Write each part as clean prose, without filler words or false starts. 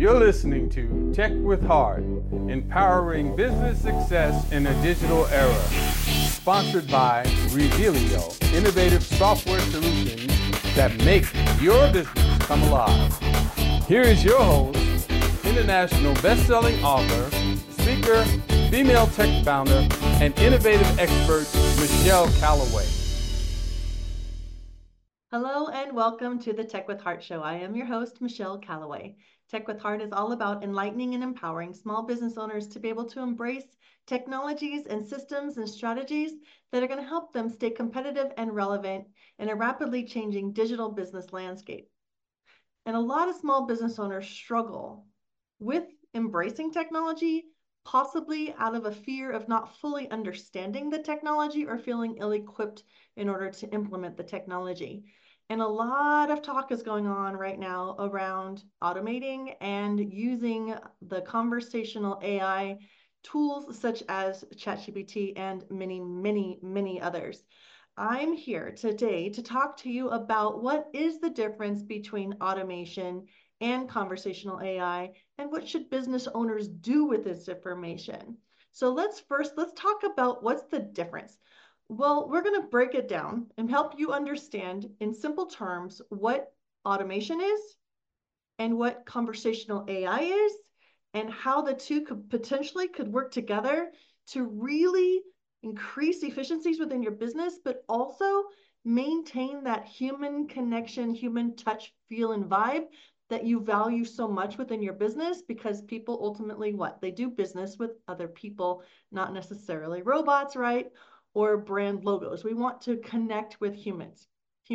You're listening to Tech with Heart, empowering business success in a digital era. Sponsored by Revealio, innovative software solutions that make your business come alive. Here is your host, international best-selling author, speaker, female tech founder, and innovative expert, Michelle Callaway. Hello and welcome to the Tech with Heart show. I am your host, Michelle Callaway. Tech with Heart is all about enlightening and empowering small business owners to be able to embrace technologies and systems and strategies that are going to help them stay competitive and relevant in a rapidly changing digital business landscape. And a lot of small business owners struggle with embracing technology, possibly out of a fear of not fully understanding the technology or feeling ill-equipped in order to implement the technology. And a lot of talk is going on right now around automating and using the conversational AI tools such as ChatGPT and many others. I'm here today to talk to you about what is the difference between automation and conversational AI, and what should business owners do with this information. So let's talk about what's the difference. Well, we're going to break it down and help you understand in simple terms what automation is and what conversational AI is, and how the two could work together to really increase efficiencies within your business, but also maintain that human connection, human touch, feel, and vibe that you value so much within your business, because people ultimately they do business with other people, not necessarily robots, right? Or brand logos. We want to connect with humans.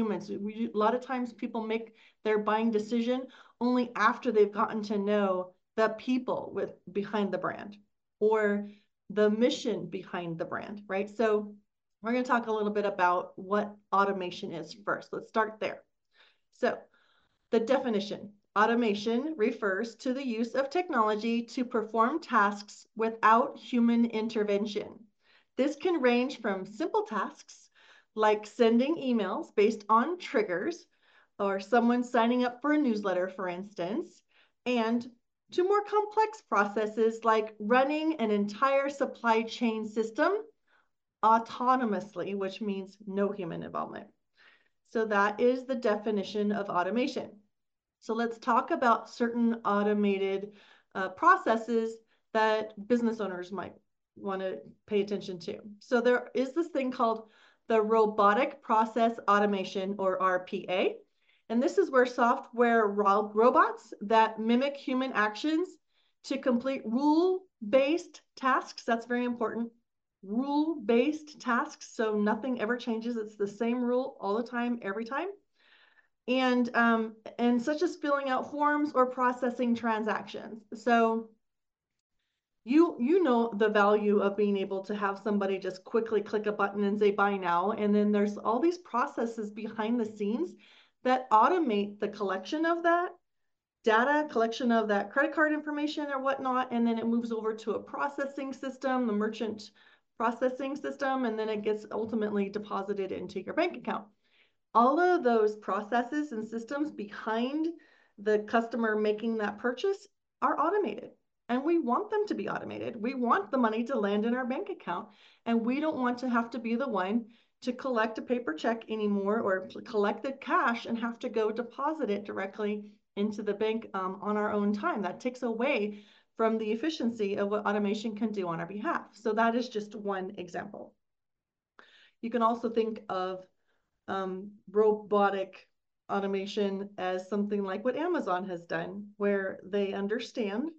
A lot of times people make their buying decision only after they've gotten to know the people behind the brand or the mission behind the brand, right? So we're going to talk a little bit about what automation is first. Let's start there. So the definition: automation refers to the use of technology to perform tasks without human intervention. This can range from simple tasks like sending emails based on triggers, or someone signing up for a newsletter, for instance, and to more complex processes like running an entire supply chain system autonomously, which means no human involvement. So that is the definition of automation. So let's talk about certain automated processes that business owners might want to pay attention to. So there is this thing called the robotic process automation, or RPA. And this is where software robots that mimic human actions to complete rule-based tasks. That's very important. Rule-based tasks. So nothing ever changes. It's the same rule all the time, every time. And such as filling out forms or processing transactions. So you know the value of being able to have somebody just quickly click a button and say buy now, and then there's all these processes behind the scenes that automate the collection of that data, collection of that credit card information or whatnot, and then it moves over to a processing system, the merchant processing system, and then it gets ultimately deposited into your bank account. All of those processes and systems behind the customer making that purchase are automated, and we want them to be automated. We want the money to land in our bank account, and we don't want to have to be the one to collect a paper check anymore, or collect the cash and have to go deposit it directly into the bank on our own time. That takes away from the efficiency of what automation can do on our behalf. So that is just one example. You can also think of robotic automation as something like what Amazon has done, where they understand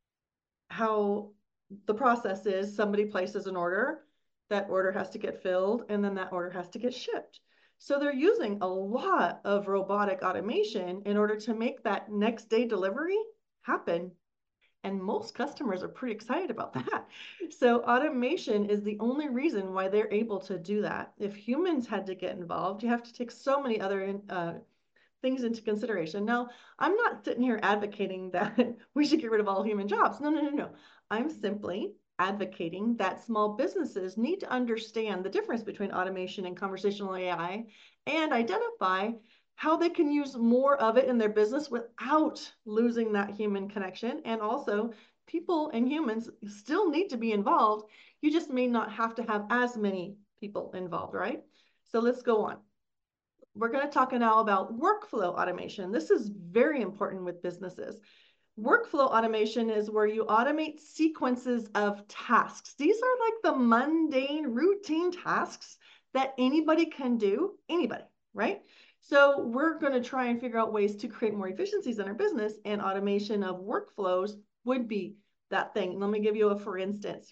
how the process is. Somebody places an order, that order has to get filled, and then that order has to get shipped. So they're using a lot of robotic automation in order to make that next day delivery happen. And most customers are pretty excited about that. So automation is the only reason why they're able to do that. If humans had to get involved, you have to take so many other things into consideration. Now, I'm not sitting here advocating that we should get rid of all human jobs. No. I'm simply advocating that small businesses need to understand the difference between automation and conversational AI, and identify how they can use more of it in their business without losing that human connection. And also, people and humans still need to be involved. You just may not have to have as many people involved, right? So let's go on. We're going to talk now about workflow automation. This is very important with businesses. Workflow automation is where you automate sequences of tasks. These are like the mundane, routine tasks that anybody can do, anybody, right? So we're going to try and figure out ways to create more efficiencies in our business, and automation of workflows would be that thing. Let me give you a for instance.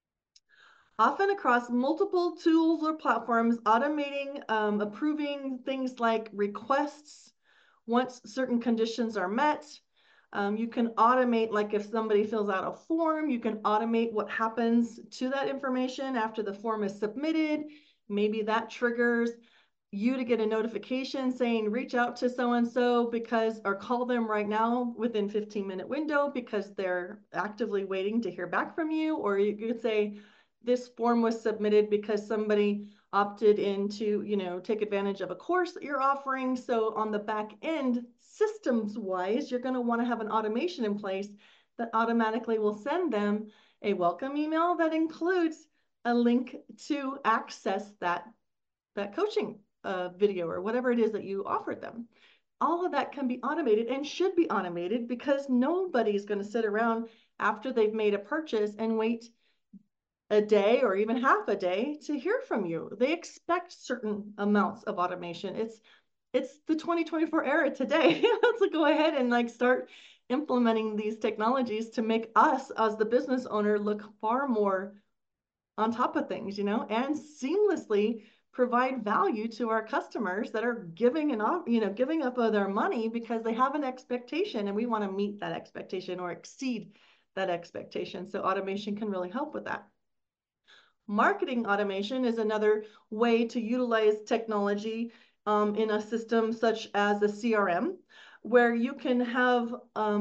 Often across multiple tools or platforms, automating, approving things like requests once certain conditions are met. You can automate, like if somebody fills out a form, you can automate what happens to that information after the form is submitted. Maybe that triggers you to get a notification saying reach out to so-and-so because, or call them right now within 15-minute window because they're actively waiting to hear back from you. Or you could say this form was submitted because somebody opted in to, take advantage of a course that you're offering. So on the back end, systems wise, you're going to want to have an automation in place that automatically will send them a welcome email that includes a link to access that coaching video or whatever it is that you offered them. All of that can be automated and should be automated because nobody's going to sit around after they've made a purchase and wait a day or even half a day to hear from you. They expect certain amounts of automation. It's the 2024 era today. Let's go ahead and start implementing these technologies to make us as the business owner look far more on top of things, and seamlessly provide value to our customers that are giving up of their money because they have an expectation, and we want to meet that expectation or exceed that expectation. So automation can really help with that. Marketing automation is another way to utilize technology in a system such as a CRM, where you can have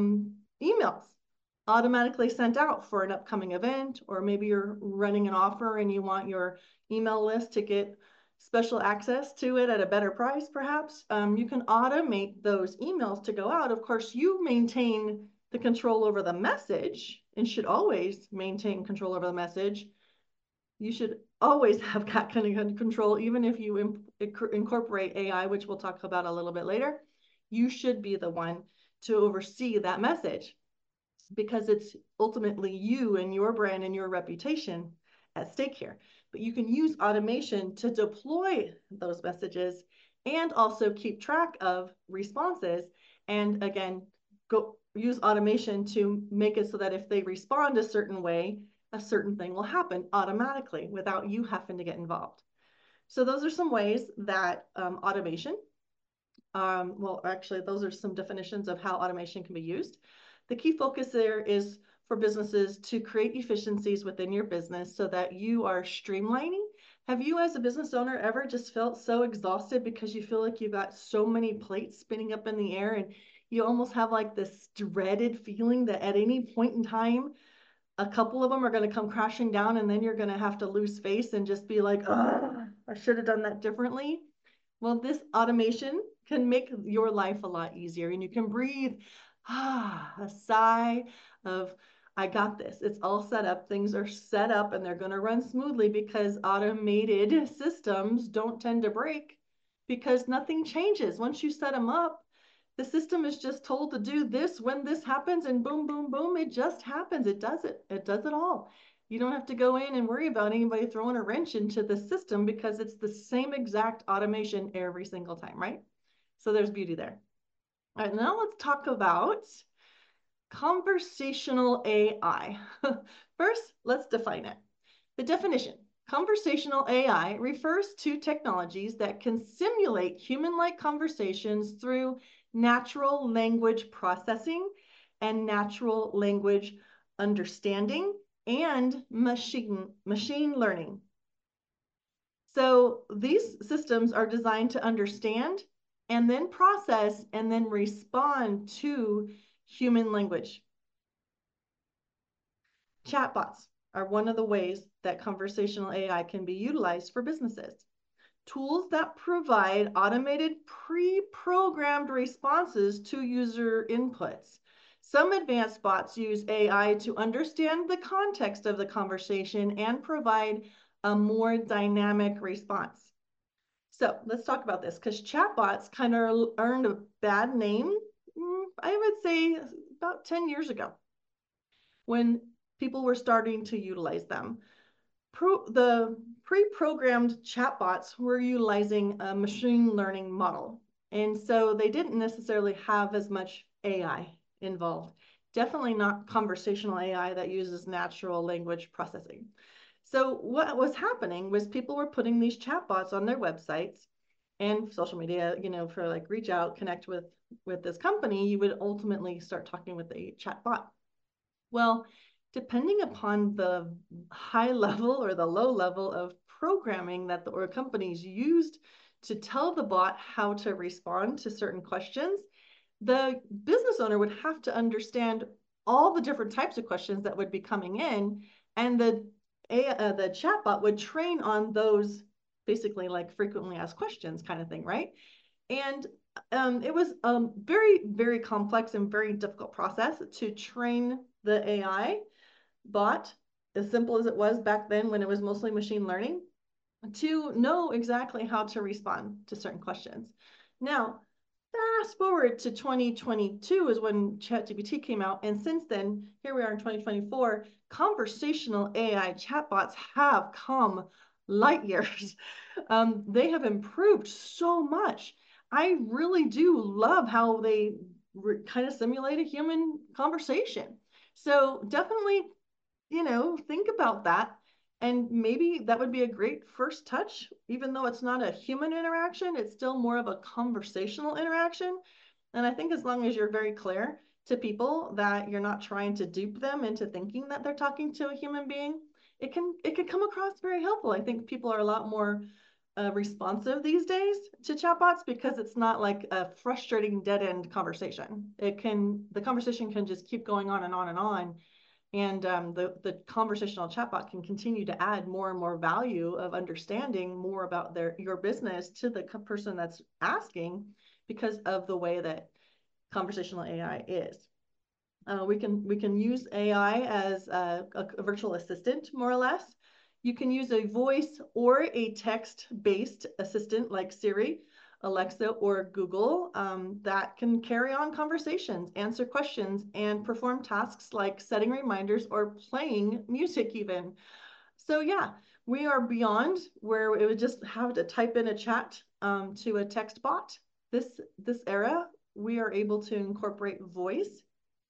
emails automatically sent out for an upcoming event, or maybe you're running an offer and you want your email list to get special access to it at a better price, perhaps. You can automate those emails to go out. Of course, you maintain the control over the message and should always maintain control over the message. You should always have that kind of control, even if you incorporate AI, which we'll talk about a little bit later. You should be the one to oversee that message because it's ultimately you and your brand and your reputation at stake here. But you can use automation to deploy those messages and also keep track of responses. And again, go use automation to make it so that if they respond a certain way, a certain thing will happen automatically without you having to get involved. So those are some ways that automation, well, actually, those are some definitions of how automation can be used. The key focus there is for businesses to create efficiencies within your business so that you are streamlining. Have you as a business owner ever just felt so exhausted because you feel like you've got so many plates spinning up in the air and you almost have like this dreaded feeling that at any point in time, a couple of them are going to come crashing down and then you're going to have to lose face and just be like, oh, I should have done that differently. Well, this automation can make your life a lot easier and you can breathe a sigh of, I got this. It's all set up. Things are set up and they're going to run smoothly because automated systems don't tend to break because nothing changes. Once you set them up, the system is just told to do this when this happens and boom, boom, boom, it just happens. It does it. It does it all. You don't have to go in and worry about anybody throwing a wrench into the system because it's the same exact automation every single time, right? So there's beauty there. All right, now let's talk about conversational AI. First, let's define it. The definition: conversational AI refers to technologies that can simulate human-like conversations through natural language processing and natural language understanding and machine learning. So these systems are designed to understand and then process and then respond to human language. Chatbots are one of the ways that conversational AI can be utilized for businesses. tools that provide automated pre-programmed responses to user inputs. Some advanced bots use AI to understand the context of the conversation and provide a more dynamic response. So let's talk about this, because chatbots kind of earned a bad name, I would say about 10 years ago, when people were starting to utilize them. The pre-programmed chatbots were utilizing a machine learning model. And so they didn't necessarily have as much AI involved. Definitely not conversational AI that uses natural language processing. So what was happening was people were putting these chatbots on their websites and social media, for like reach out, connect with this company, you would ultimately start talking with a chatbot. Well, depending upon the high level or the low level of programming that the companies used to tell the bot how to respond to certain questions, the business owner would have to understand all the different types of questions that would be coming in, and the chatbot would train on those, basically like frequently asked questions kind of thing, right? And it was a very, very complex and very difficult process to train the AI bot, as simple as it was back then when it was mostly machine learning, to know exactly how to respond to certain questions. Now, fast forward to 2022 is when ChatGPT came out. And since then, here we are in 2024, conversational AI chatbots have come light years. They have improved so much. I really do love how they kind of simulate a human conversation. So definitely, think about that. And maybe that would be a great first touch, even though it's not a human interaction, it's still more of a conversational interaction. And I think as long as you're very clear to people that you're not trying to dupe them into thinking that they're talking to a human being, it can come across very helpful. I think people are a lot more responsive these days to chatbots, because it's not like a frustrating dead end conversation. The conversation can just keep going on and on and on. And the conversational chatbot can continue to add more and more value of understanding more about your business to the person that's asking, because of the way that conversational AI is. We can use AI as a virtual assistant, more or less. You can use a voice or a text-based assistant like Siri, Alexa, or Google that can carry on conversations, answer questions, and perform tasks like setting reminders or playing music even. So yeah, we are beyond where it would just have to type in a chat to a text bot. This era, we are able to incorporate voice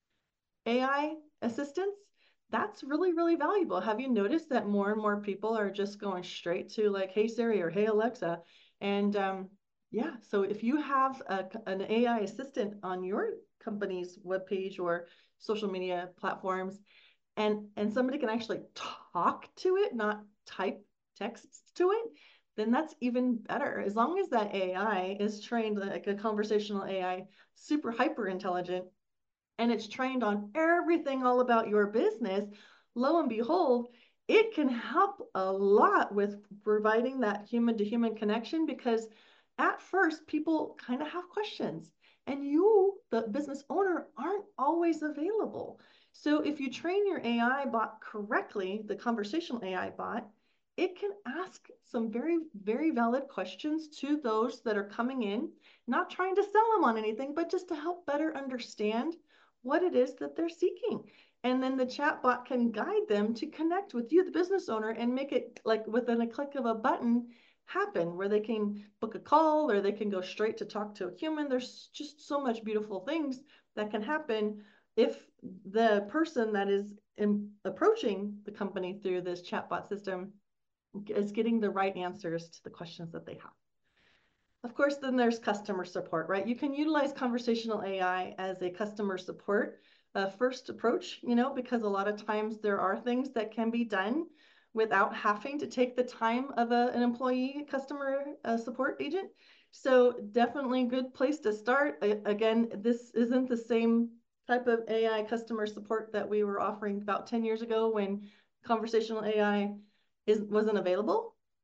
AI assistants. That's really, really valuable. Have you noticed that more and more people are just going straight to like, hey Siri or hey Alexa? And yeah, so if you have an AI assistant on your company's webpage or social media platforms, and somebody can actually talk to it, not type texts to it, then that's even better. As long as that AI is trained like a conversational AI, super hyper intelligent, and it's trained on everything all about your business, lo and behold, it can help a lot with providing that human to human connection, because at first people kind of have questions and you, the business owner, aren't always available. So if you train your AI bot correctly, the conversational AI bot, it can ask some very, very valid questions to those that are coming in, not trying to sell them on anything, but just to help better understand what it is that they're seeking. And then the chatbot can guide them to connect with you, the business owner, and make it like within a click of a button happen, where they can book a call or they can go straight to talk to a human. There's just so much beautiful things that can happen if the person that is approaching the company through this chatbot system is getting the right answers to the questions that they have. Of course, then there's customer support, right? You can utilize conversational AI as a customer support first approach, because a lot of times there are things that can be done without having to take the time of an employee customer support agent. So definitely a good place to start. Again, this isn't the same type of AI customer support that we were offering about 10 years ago when conversational AI wasn't available.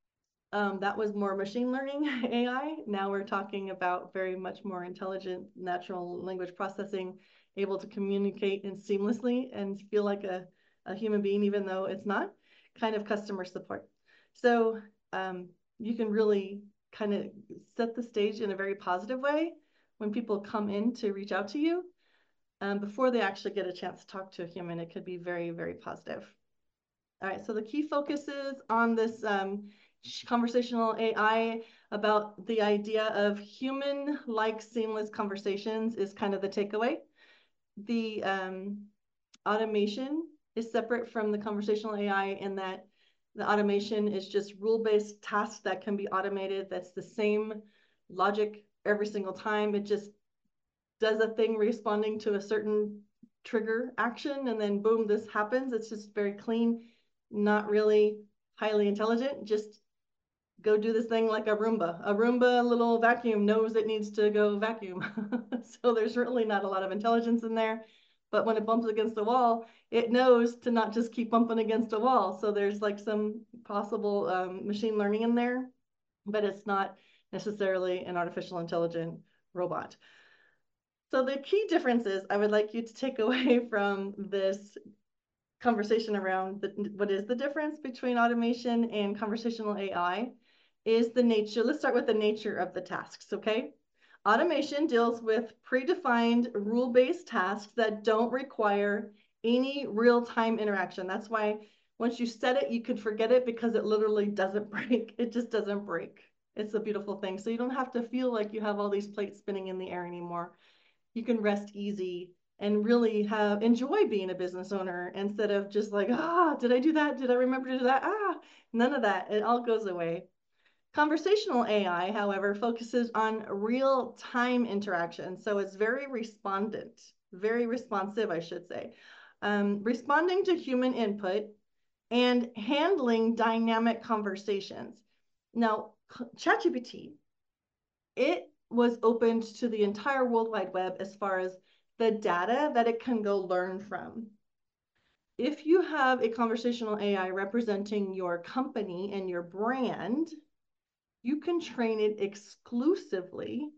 That was more machine learning AI. Now we're talking about very much more intelligent natural language processing, able to communicate and seamlessly and feel like a human being, even though it's not, kind of customer support. So you can really kind of set the stage in a very positive way when people come in to reach out to you. Before they actually get a chance to talk to a human, it could be very, very positive. All right, so the key focuses on this conversational AI about the idea of human-like seamless conversations is kind of the takeaway. The automation is separate from the conversational AI in that the automation is just rule-based tasks that can be automated. That's the same logic every single time. It just does a thing responding to a certain trigger action, and then boom, this happens. It's just very clean, not really highly intelligent. Just go do this thing like a Roomba. A Roomba little vacuum knows it needs to go vacuum. So there's really not a lot of intelligence in there. But when it bumps against the wall, it knows to not just keep bumping against a wall. So there's like some possible machine learning in there, but it's not necessarily an artificial intelligent robot. So the key differences I would like you to take away from this conversation around what is the difference between automation and conversational AI is the nature. Let's start with the nature of the tasks, okay? Automation deals with predefined rule-based tasks that don't require any real-time interaction. That's why once you set it, you could forget it because it literally doesn't break. It just doesn't break. It's a beautiful thing. So you don't have to feel like you have all these plates spinning in the air anymore. You can rest easy and really enjoy being a business owner instead of just like, did I do that? Did I remember to do that? None of that. It all goes away. Conversational AI, however, focuses on real-time interaction. So it's very responsive, I should say. Responding to human input and handling dynamic conversations. Now, ChatGPT, it was opened to the entire World Wide Web as far as the data that it can go learn from. If you have a conversational AI representing your company and your brand, you can train it exclusively,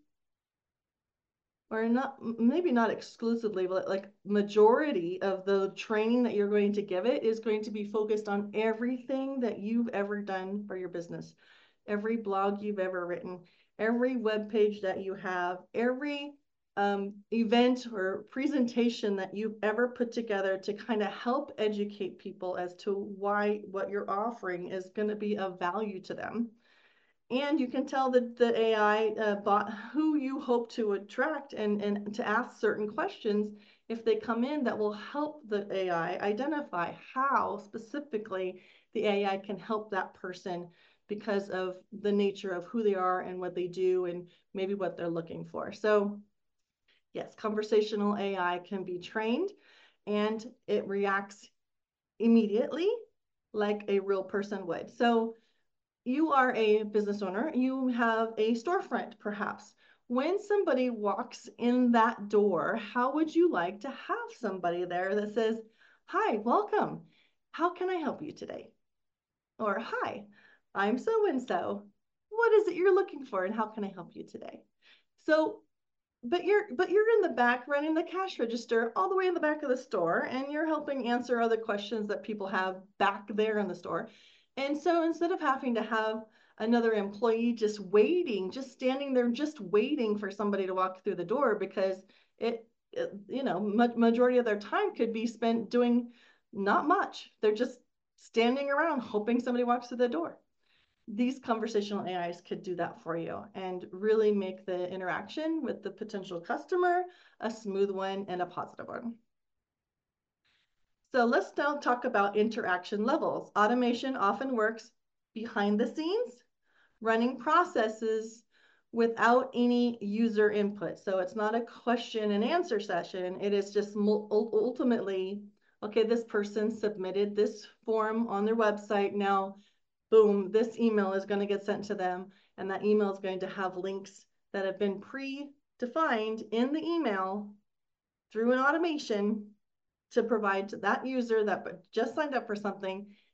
or not, maybe not exclusively, but like majority of the training that you're going to give it is going to be focused on everything that you've ever done for your business, every blog you've ever written, every web page that you have, every event or presentation that you've ever put together to kind of help educate people as to why what you're offering is going to be of value to them. And you can tell the AI bot who you hope to attract and to ask certain questions if they come in that will help the AI identify how specifically the AI can help that person because of the nature of who they are and what they do and maybe what they're looking for. So yes, conversational AI can be trained and it reacts immediately like a real person would. So you are a business owner, you have a storefront perhaps. When somebody walks in that door, how would you like to have somebody there that says, "Hi, welcome. How can I help you today?" Or, "Hi, I'm so-and-so. What is it you're looking for and how can I help you today?" So but you're in the back running the cash register all the way in the back of the store, and you're helping answer other questions that people have back there in the store. And so instead of having to have another employee just standing there just waiting for somebody to walk through the door, because majority of their time could be spent doing not much. They're just standing around hoping somebody walks through the door. These conversational AIs could do that for you and really make the interaction with the potential customer a smooth one and a positive one. So let's now talk about interaction levels. Automation often works behind the scenes, running processes without any user input. So it's not a question and answer session. It is just ultimately, okay, this person submitted this form on their website. Now, boom, this email is going to get sent to them, and that email is going to have links that have been predefined in the email through an automation to provide to that user that just signed up for something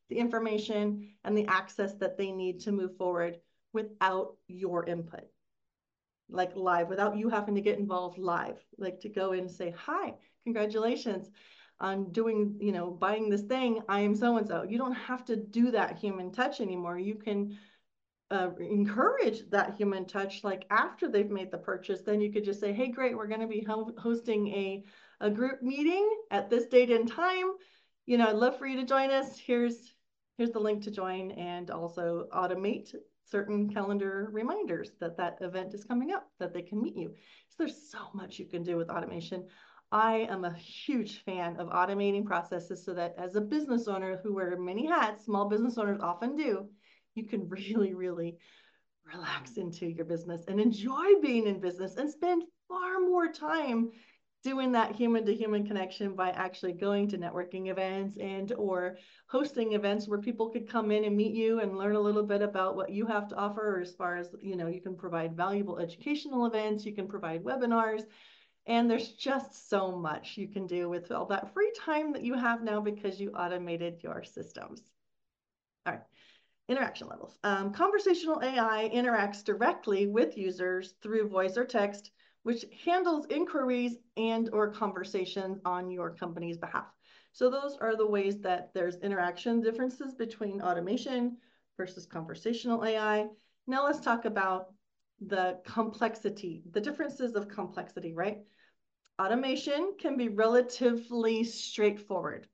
the information and the access that they need to move forward without your input, like live, without you having to get involved live, like to go in and say, hi, congratulations on doing, buying this thing. I am so-and-so. You don't have to do that human touch anymore. You can encourage that human touch, like after they've made the purchase. Then you could just say, hey, great, we're going to be hosting a group meeting at this date and time. I'd love for you to join us. Here's the link to join, and also automate certain calendar reminders that event is coming up, that they can meet you. So there's so much you can do with automation. I am a huge fan of automating processes so that as a business owner who wear many hats, small business owners often do, you can really, really relax into your business and enjoy being in business and spend far more time doing that human to human connection by actually going to networking events and or hosting events where people could come in and meet you and learn a little bit about what you have to offer, as far as, you can provide valuable educational events, you can provide webinars, and there's just so much you can do with all that free time that you have now because you automated your systems. All right. Interaction levels. Conversational AI interacts directly with users through voice or text, which handles inquiries and or conversations on your company's behalf. So those are the ways that there's interaction differences between automation versus conversational AI. Now let's talk about the complexity, the differences of complexity, right? Automation can be relatively straightforward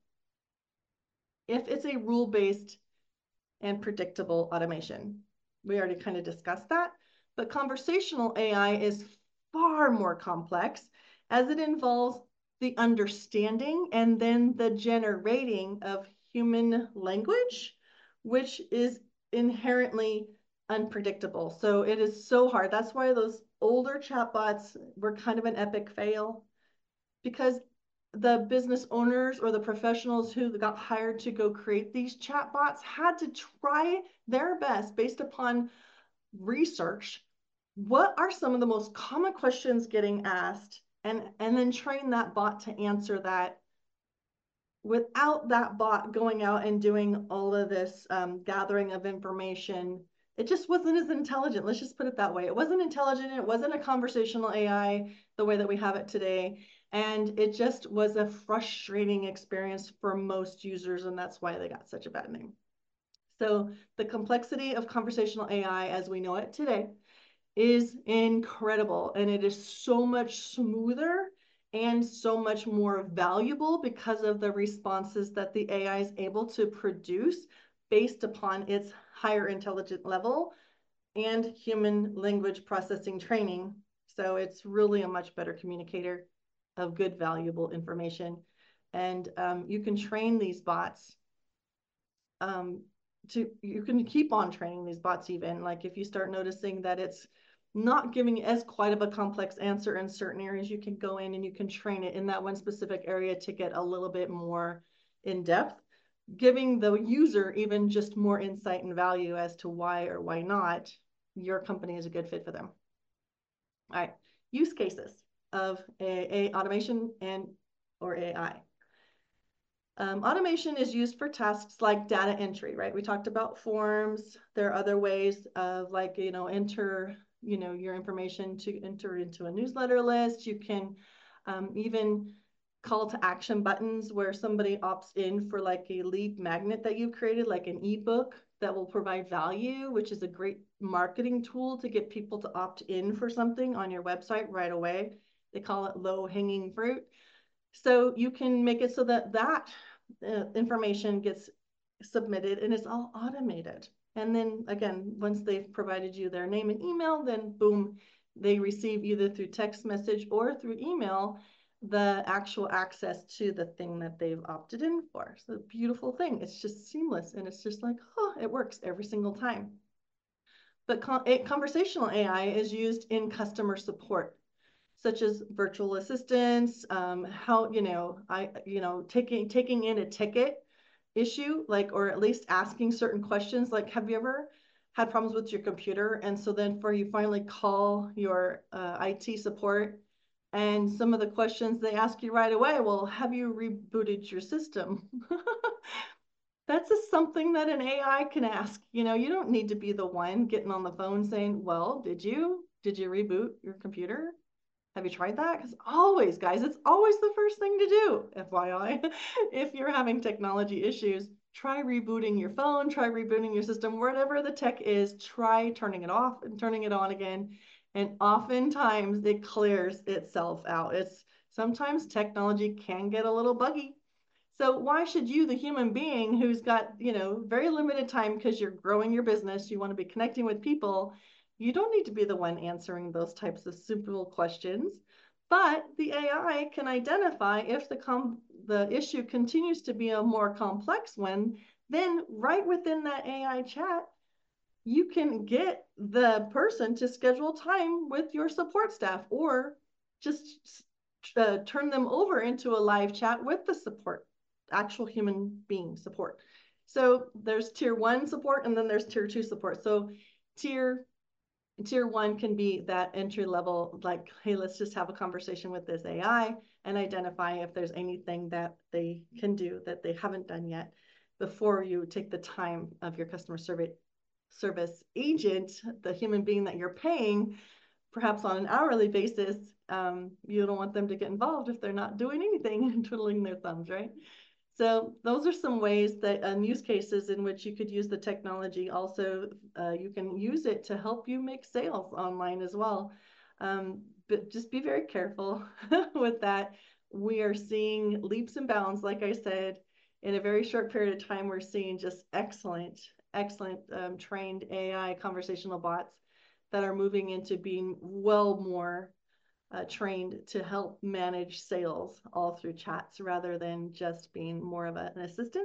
if it's a rule-based and predictable automation. We already kind of discussed that, but conversational AI is far more complex, as it involves the understanding and then the generating of human language, which is inherently unpredictable. So it is so hard. That's why those older chatbots were kind of an epic fail, because the business owners or the professionals who got hired to go create these chatbots had to try their best, based upon research, what are some of the most common questions getting asked, and then train that bot to answer that without that bot going out and doing all of this gathering of information. It just wasn't as intelligent. Let's just put it that way. It wasn't intelligent. It wasn't a conversational AI the way that we have it today. And it just was a frustrating experience for most users. And that's why they got such a bad name. So the complexity of conversational AI as we know it today is incredible. And it is so much smoother and so much more valuable because of the responses that the AI is able to produce based upon its higher intelligence level and human language processing training. So it's really a much better communicator of good, valuable information. And you can train these bots you can keep on training these bots, even like if you start noticing that it's not giving as quite of a complex answer in certain areas, you can go in and you can train it in that one specific area to get a little bit more in depth, giving the user even just more insight and value as to why or why not your company is a good fit for them. All right, use cases of automation and or AI. Automation is used for tasks like data entry, right? We talked about forms. There are other ways of, like, enter, your information to enter into a newsletter list. You can even call to action buttons where somebody opts in for like a lead magnet that you've created, like an ebook that will provide value, which is a great marketing tool to get people to opt in for something on your website right away. They call it low hanging fruit. So you can make it so that information gets submitted and it's all automated. And then again, once they've provided you their name and email, then boom, they receive either through text message or through email the actual access to the thing that they've opted in for. So beautiful thing. It's just seamless, and it's just like, oh, it works every single time. But conversational AI is used in customer support, such as virtual assistants, taking in a ticket issue, like, or at least asking certain questions. Like, have you ever had problems with your computer? And so then you finally call your IT support, and some of the questions they ask you right away, well, have you rebooted your system? That's just something that an AI can ask. You know, you don't need to be the one getting on the phone saying, well, did you reboot your computer? Have you tried that? Because always, guys, it's always the first thing to do. FYI, if you're having technology issues, try rebooting your phone, try rebooting your system, whatever the tech is, try turning it off and turning it on again. And oftentimes it clears itself out. It's sometimes technology can get a little buggy. So why should you, the human being who's got, very limited time because you're growing your business, you want to be connecting with people, you don't need to be the one answering those types of simple questions. But the AI can identify if the issue continues to be a more complex one, then right within that AI chat, you can get the person to schedule time with your support staff or just turn them over into a live chat with the support, actual human being support. So there's tier 1 support and then there's tier 2 support. So tier one can be that entry level, like, hey, let's just have a conversation with this AI and identify if there's anything that they can do that they haven't done yet before you take the time of your customer service agent, the human being that you're paying, perhaps on an hourly basis. You don't want them to get involved if they're not doing anything and twiddling their thumbs, right? So those are some ways that use cases in which you could use the technology. Also, you can use it to help you make sales online as well. But just be very careful with that. We are seeing leaps and bounds, like I said, in a very short period of time. We're seeing just excellent trained AI conversational bots that are moving into being well more trained to help manage sales all through chats rather than just being more of an assistant.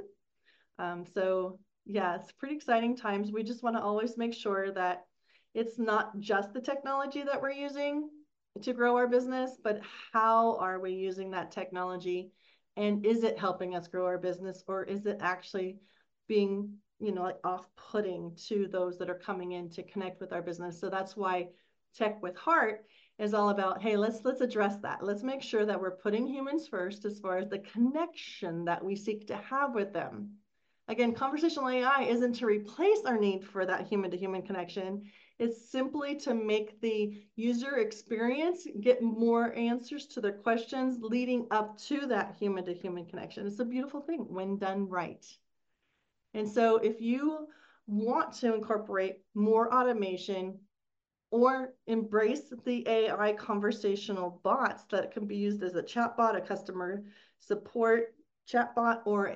So yeah, it's pretty exciting times. We just want to always make sure that it's not just the technology that we're using to grow our business, but how are we using that technology? And is it helping us grow our business, or is it actually being, like off-putting to those that are coming in to connect with our business? So that's why Tech with Heart is all about, hey, let's address that. Let's make sure that we're putting humans first as far as the connection that we seek to have with them. Again, conversational AI isn't to replace our need for that human-to-human connection. It's simply to make the user experience get more answers to their questions leading up to that human-to-human connection. It's a beautiful thing when done right. And so if you want to incorporate more automation or embrace the AI conversational bots that can be used as a chatbot, a customer support chatbot, or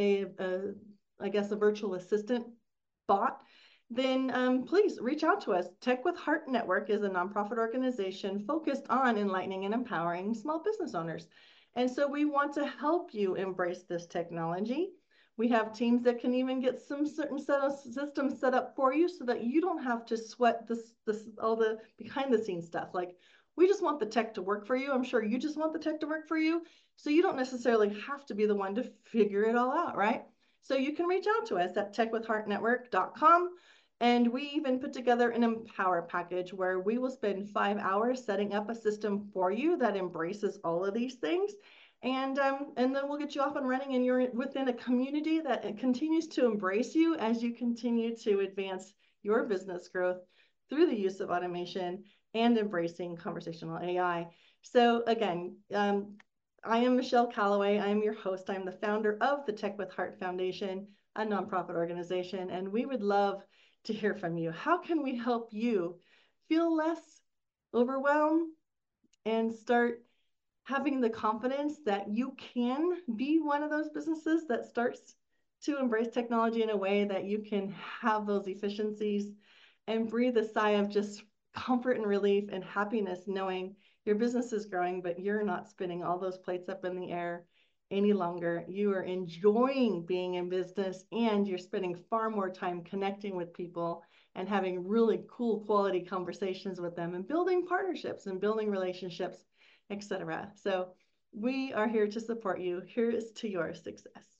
I guess a virtual assistant bot, then please reach out to us. Tech with Heart Network is a nonprofit organization focused on enlightening and empowering small business owners. And so we want to help you embrace this technology. We have teams that can even get some certain set of systems set up for you so that you don't have to sweat this all the behind the scenes stuff. Like, we just want the tech to work for you. I'm sure you just want the tech to work for you. So you don't necessarily have to be the one to figure it all out, right? So you can reach out to us at techwithheartnetwork.com. And we even put together an Empower package where we will spend 5 hours setting up a system for you that embraces all of these things. And then we'll get you off and running, and you're within a community that continues to embrace you as you continue to advance your business growth through the use of automation and embracing conversational AI. So again, I am Michelle Callaway. I am your host. I'm the founder of the Tech with Heart Foundation, a nonprofit organization, and we would love to hear from you. How can we help you feel less overwhelmed and start having the confidence that you can be one of those businesses that starts to embrace technology in a way that you can have those efficiencies and breathe a sigh of just comfort and relief and happiness, knowing your business is growing, but you're not spinning all those plates up in the air any longer. You are enjoying being in business, and you're spending far more time connecting with people and having really cool quality conversations with them and building partnerships and building relationships, etc. So we are here to support you. Here is to your success.